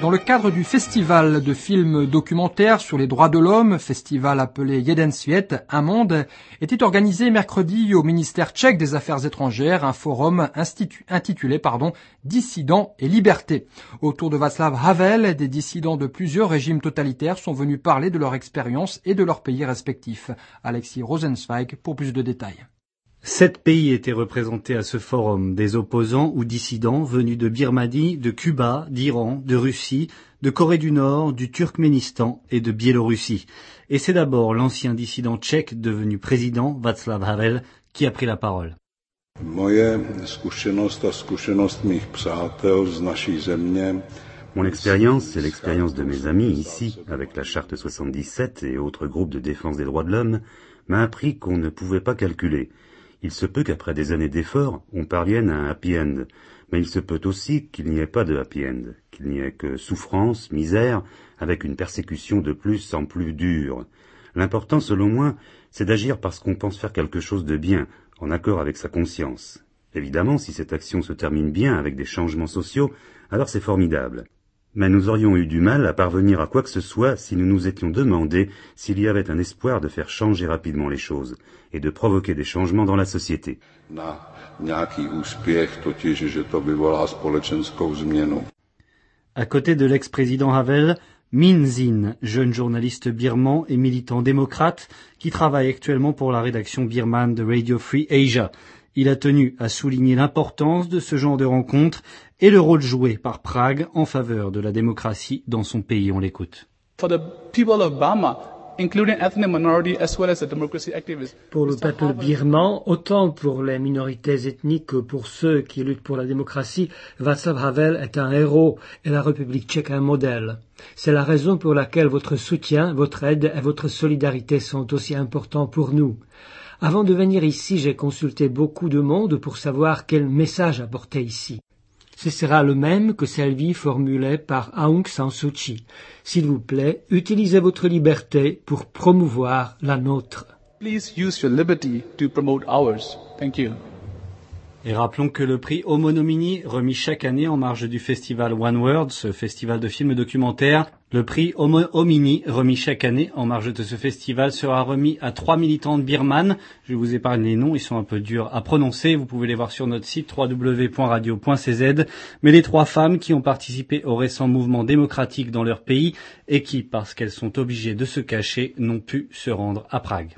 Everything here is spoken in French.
Dans le cadre du festival de films documentaires sur les droits de l'homme, festival appelé Jeden Sviet, Un monde, était organisé mercredi au ministère tchèque des Affaires étrangères un forum intitulé Dissidents et liberté. Autour de Václav Havel, des dissidents de plusieurs régimes totalitaires sont venus parler de leur expérience et de leurs pays respectifs. Alexis Rosenzweig pour plus de détails. 7 pays étaient représentés à ce forum, des opposants ou dissidents venus de Birmanie, de Cuba, d'Iran, de Russie, de Corée du Nord, du Turkménistan et de Biélorussie. Et c'est d'abord l'ancien dissident tchèque devenu président, Václav Havel, qui a pris la parole. Mon expérience, c'est l'expérience de mes amis ici, avec la Charte 77 et autres groupes de défense des droits de l'homme, m'a appris qu'on ne pouvait pas calculer. Il se peut qu'après des années d'efforts, on parvienne à un happy end, mais il se peut aussi qu'il n'y ait pas de happy end, qu'il n'y ait que souffrance, misère, avec une persécution de plus en plus dure. L'important, selon moi, c'est d'agir parce qu'on pense faire quelque chose de bien, en accord avec sa conscience. Évidemment, si cette action se termine bien avec des changements sociaux, alors c'est formidable. Mais nous aurions eu du mal à parvenir à quoi que ce soit si nous nous étions demandé s'il y avait un espoir de faire changer rapidement les choses et de provoquer des changements dans la société. À côté de l'ex-président Havel, Min Zin, jeune journaliste birman et militant démocrate qui travaille actuellement pour la rédaction birmane de Radio Free Asia. Il a tenu à souligner l'importance de ce genre de rencontres et le rôle joué par Prague en faveur de la démocratie dans son pays. On l'écoute. For the people of Burma, including ethnic minorities as well as the democracy activists. Pour le peuple birman, autant pour les minorités ethniques que pour ceux qui luttent pour la démocratie, Václav Havel est un héros et la République tchèque un modèle. C'est la raison pour laquelle votre soutien, votre aide et votre solidarité sont aussi importants pour nous. Avant de venir ici, j'ai consulté beaucoup de monde pour savoir quel message apporter ici. Ce sera le même que celui formulé par Aung San Suu Kyi. S'il vous plaît, utilisez votre liberté pour promouvoir la nôtre. Please use your liberty to promote ours. Thank you. Et rappelons que le prix Homo Nomini, remis chaque année en marge du festival One World, ce festival de films documentaires, le prix Homo Homini, remis chaque année en marge de ce festival, sera remis à 3 militantes birmanes. Je vous épargne les noms, ils sont un peu durs à prononcer. Vous pouvez les voir sur notre site www.radio.cz. Mais les 3 femmes qui ont participé au récent mouvement démocratique dans leur pays et qui, parce qu'elles sont obligées de se cacher, n'ont pu se rendre à Prague.